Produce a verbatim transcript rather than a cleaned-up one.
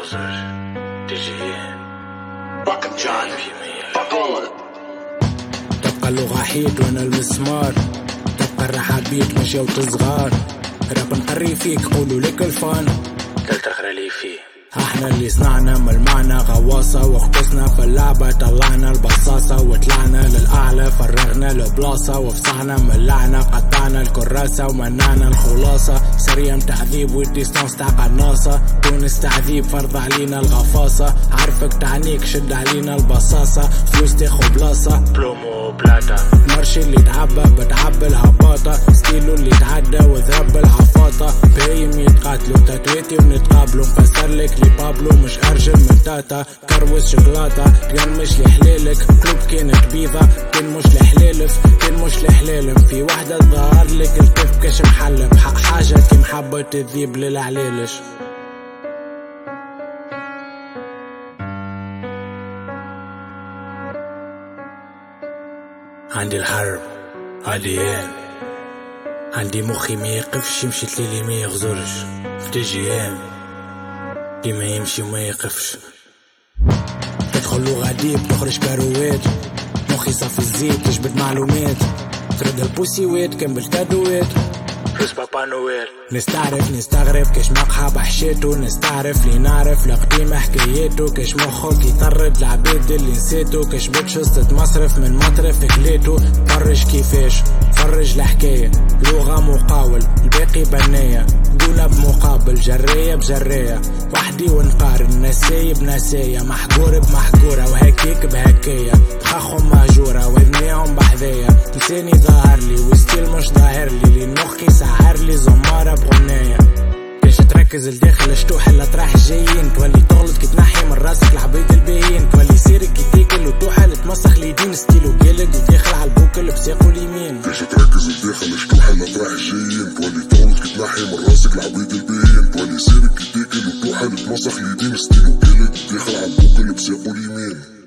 يغزر تجيين جاي في مية. تبقى اللغة حيد وانا المسمار، تبقى الرحابيت مشي وتصغار، راب نقري فيك قولوا لك الفان تلتغرى لي فيه. احنا اللي صنعنا ملمعنا غواصة، واختصنا في اللعبة طلعنا البصاصة، وطلعنا للأعلى فرغنا البلاصة، وفصحنا ملعنا قطعنا الكراسة ومنعنا الخلاصة. سريع تعذيب والديستانس تاع قناصة، تونس تعذيب فرض علينا الغفاصة، عارفك تعنيك شد علينا البصاصة، فلوس تاخو بلاصة بلومو بلاتا. مرشي اللي تعبى بتعبى الهباطة، ستيلو اللي تعدى وذرب العفاطة، بايم يتقاتلوا تاتويتي ونتقابلوا، مفسر لك لي بابلو مش ارجل من تاتا، كروس شوكولاتة تقرمش لي حليلك، كلوب كانت بيضة كان مش لحليلف كان مش لحليلم، في وحدة ظهر لك الكيف كاش محلب، حق حاجة كي محبة تذيب للعليلش. عندي الحرب عاديين، عندي مخي ما يقفش، مشيت ليلي ما يغزرش، في تجيام ديما يمشي وما يقفش، تدخلوا غديب تخرج كاروات، مخي صف الزيت تجبد معلومات، ترد البوسيوات كان بالكادوات فلوس بابا نويل. نستعرف نستغرب كاش مقحى بحشيتو، نستعرف لي نعرف لقديم حكاياتو، كاش مخك يطرد العباد اللي نسيتو، كاش بتشوز تتمصرف من مطرف كليتو، فرج كيفاش فرج الحكاية، لغة مقاول الباقي بناية، قولها بمقابل جرية بجرية، وحدي ونقارن نساية بنساية، محقور بمحقورة وهكيك بهكاية، بخاخهم مهجورة وذنيهم بحذايا، لساني ظاهر لي وستيل مش ظاهر لي، لين مخي سعر لي زمارة بغناية، باش تركز الداخل شتوح الأطراح الجايين، تولي تغلط كي تنحي من راسك العبيد الباهيين، تولي سيرك كي تاكل وتوحى لتمسخ ليدين، ستيلو قالك وداخل عالبوكل بساقو اليمين، باش تركز الداخل شتوح الأطراح الجايين، تولي تغلط كي تنحي من راسك العبيد الباهيين، تولي سيرك كي تاكل وتوحى لتمسخ ليدين، ستيلو قالك وداخل عالبوكل بساقو اليمين.